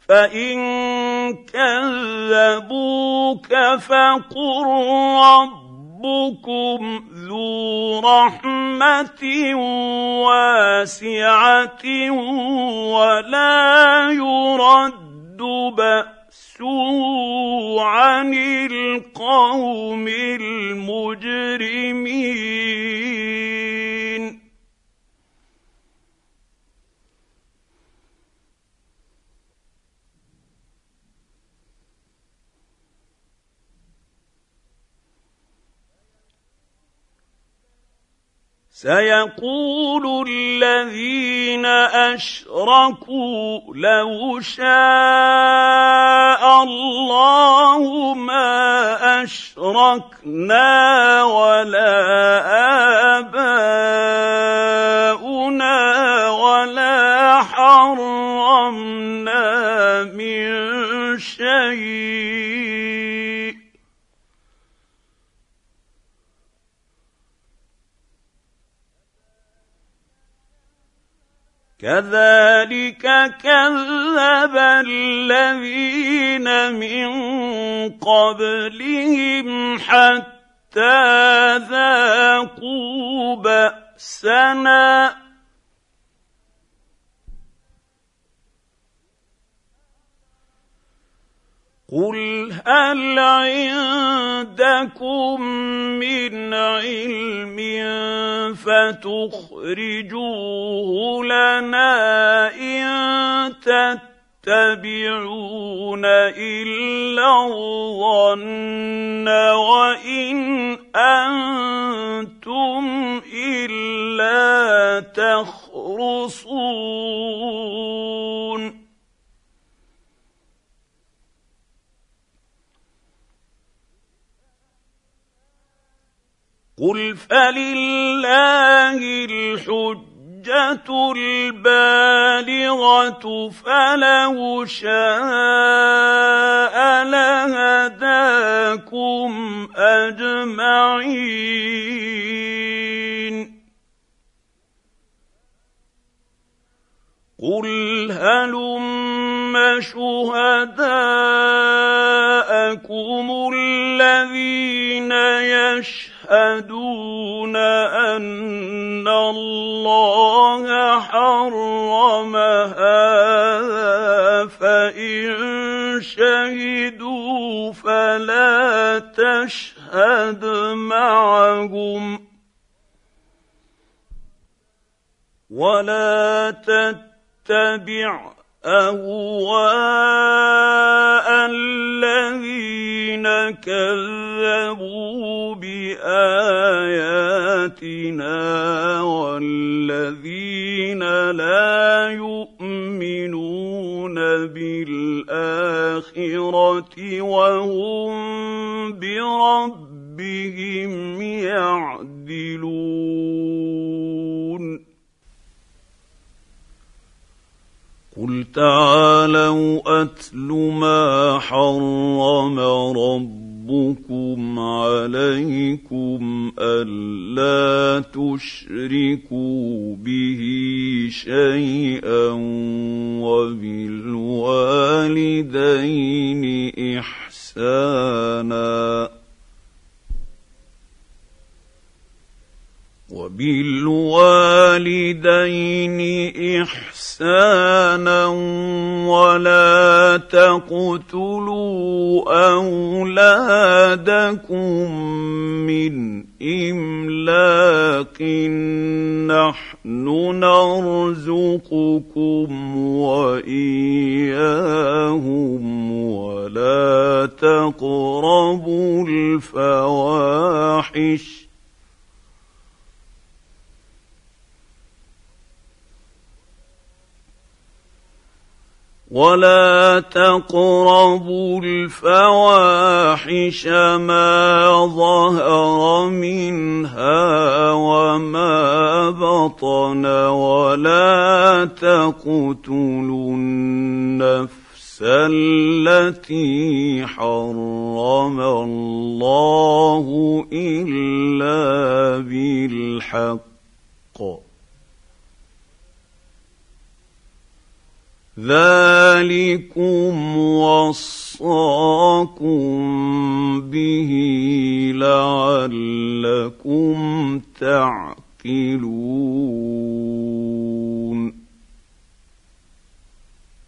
فإن كذبوك فقل ربكم ذو رحمة واسعة ولا يرد بأسه عن القوم المجرمين. سيقول الذين أشركوا لو شاء الله ما أشركنا ولا آباؤنا ولا حرمنا من شيء كذلك كذب الذين من قبلهم حتى ذاقوا بأسنا قل هل عندكم من علم فتخرجوه لنا إن تتبعون إلا الظن وإن أنتم إلا تخرصون قل فلله الحجة البالغة فلو شاء لهداكم أجمعين قل هلم شهداءكم الذين يشهدون أن الله حرم هذا فإن شهدوا فلا تشهد معهم ولا تتبع أهواء الذين كذبوا بآياتنا والذين لا يؤمنون بالآخرة وهم بربهم يعدلون قل تعالوا أتل ما حرم ربكم عليكم ألا تشركوا به شيئا وبالوالدين إحسانا إحسانا ولا تقتلوا أولادكم من إملاق نحن نرزقكم وإياهم ولا تقربوا الفواحش ما ظهر منها وما بطن ولا تقتلوا النفس التي حرم الله إلا بالحق ذلك ذلكم وصاكم به لعلكم تعقلون.